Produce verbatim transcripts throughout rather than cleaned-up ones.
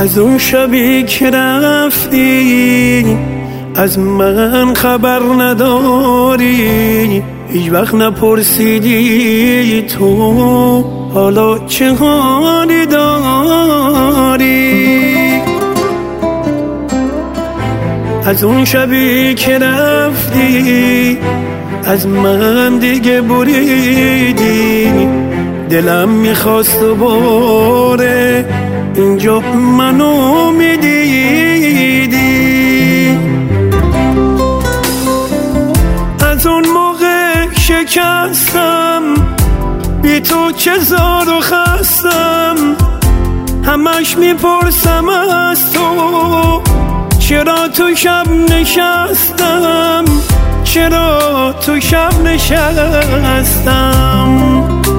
از اون شبی که رفتی از من خبر نداری، هیچ وقت نپرسیدی تو حالا چه حالی داری. از اون شبی که رفتی از من دیگه بریدی، دلم میخواست دوباره اینجا منو میدیدی. از اون موقع شکستم، بی تو چه زار و خستم، همش میپرسم از تو چرا تو شب نشستم، چرا تو شب نشستم.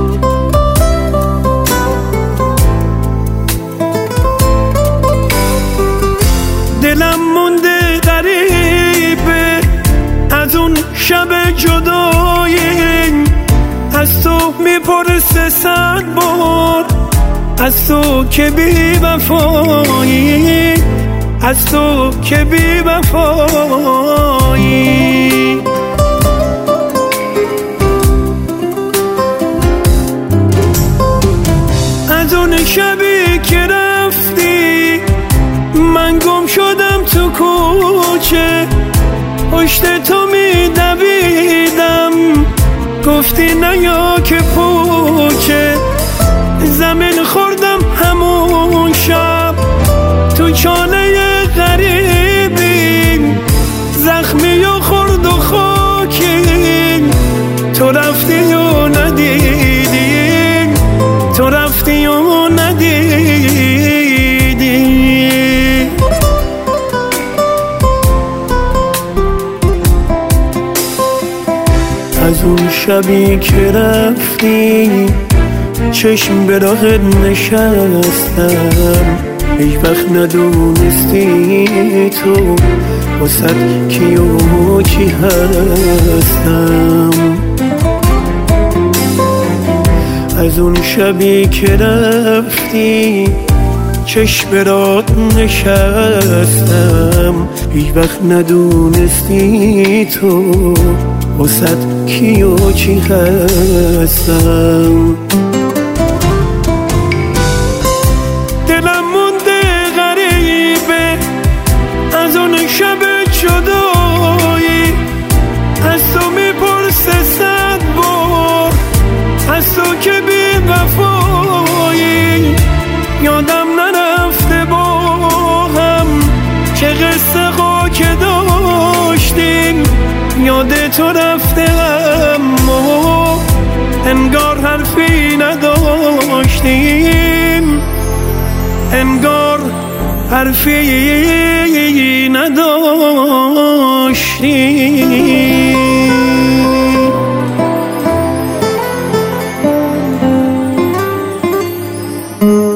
دلم مونده غریبه از اون شب جدایی، از تو میپرسه صد بار، از تو که بی وفایی، از تو که بی وفایی. از اون شبی که رفتی من گم شدم تو کوچه، پشت تو میدویدم گفتی نیا که پوچه، زمین خوردم همون شب تو چاله غریبی، زخمی و خورد و خاکی، تو رفتی و ندیدی، تو رفتی و ندیدی. از اون شبی که رفتی چشم به راهت نشستم، هیچ وقت ندونستی تو واسه کی و کی هستم. از اون شبی که رفتی چشم به راهت نشستم، هیچ وقت ندونستی تو واسه کی و کی هستم. دلم مونده غریبه از اون شب جدایی، از تو میپرسه صد بار، از تو که بی وفایی، یادم نرفته با هم چه قصه ها که داشتیم، یاد تو رفته اما انگار حرفی نداشتیم، انگار حرفی نداشتیم.